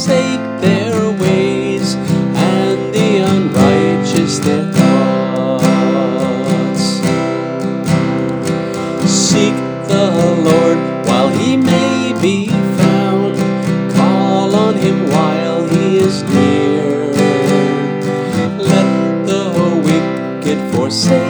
forsake their ways, and the unrighteous their thoughts. Seek the Lord while he may be found, call on him while he is near. Let the wicked forsake